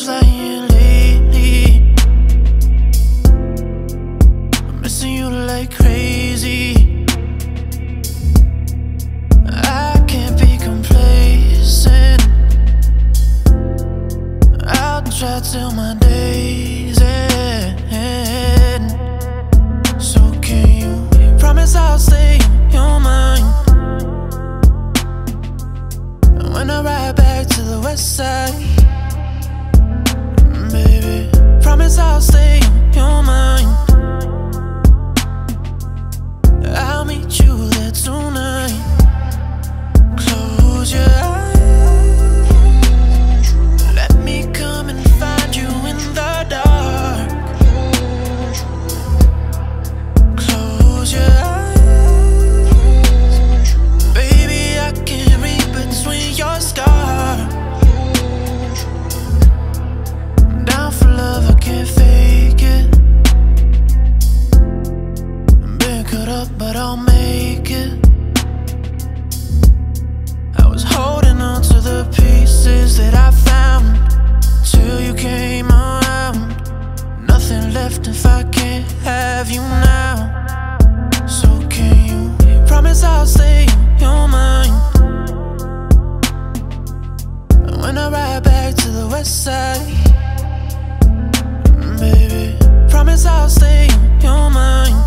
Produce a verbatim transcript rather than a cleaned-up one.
couch lying lately, I'm missing you like crazy. I can't be complacent, I'll try till my days end. So can you promise I'll stay in your mind when I ride back to the west side? Baby, promise I'll stay in your mind. I'll meet you there tonight. Close your eyes, let me come and find you in the dark. Close your eyes, baby, I can read between your scars. I'm down for love, I can't fake it. Been cut up, but I'll make it. I was holding on to the pieces that I found till you came around. Nothing left if I can't have you now. So can you promise I'll stay in your mind when I ride back to the west side? Baby, promise I'll stay in your mind.